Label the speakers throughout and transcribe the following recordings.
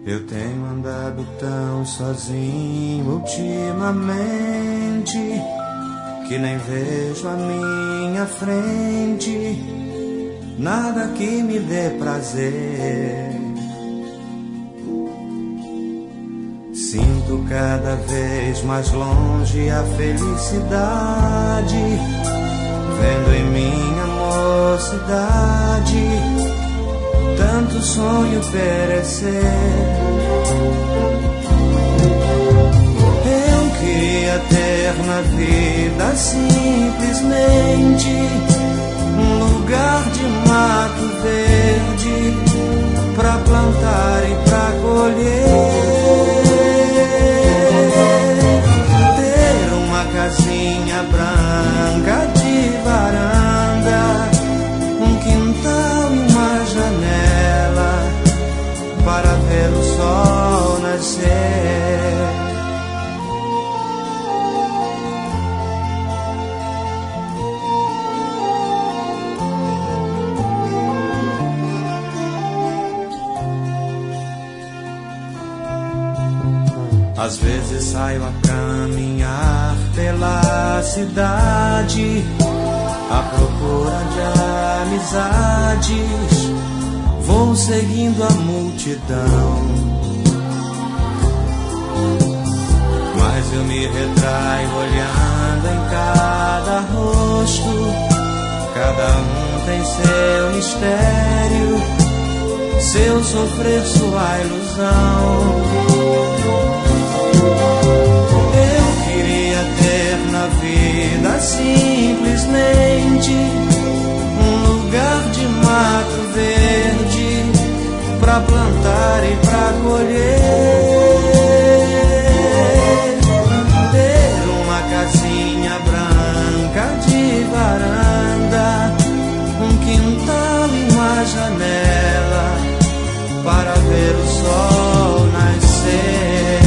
Speaker 1: Eu tenho andado tão sozinho ultimamente que nem vejo à minha frente nada que me dê prazer. Sinto cada vez mais longe a felicidade, vendo em minha mocidade tanto sonho perecer. Eu queria ter na vida simplesmente um lugar de mato verde pra plantar e pra colher, ter uma casinha branca de varanda, um quintal e uma janela para ver o sol nascer. Às vezes saio a caminhar pela cidade à procura de amizades, vou seguindo a multidão, mas eu me retraio olhando em cada rosto, cada um tem seu mistério, seu sofrer, sua ilusão. Eu queria ter na vida simplesmente um lugar de mato verde pra plantar e pra colher, ter uma casinha branca de varanda, um quintal e uma janela para ver o sol nascer.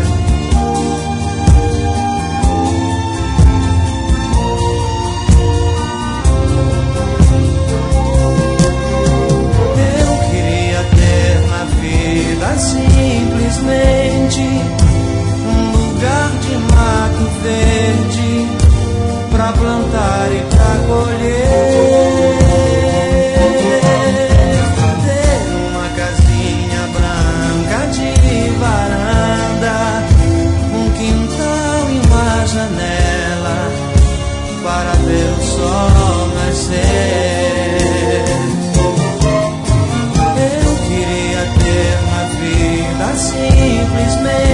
Speaker 1: Simplesmente um lugar de mato verde pra plantar e pra colher, ter uma casinha branca de varanda, um quintal e uma janela para ver o sol nascer. Simplesmente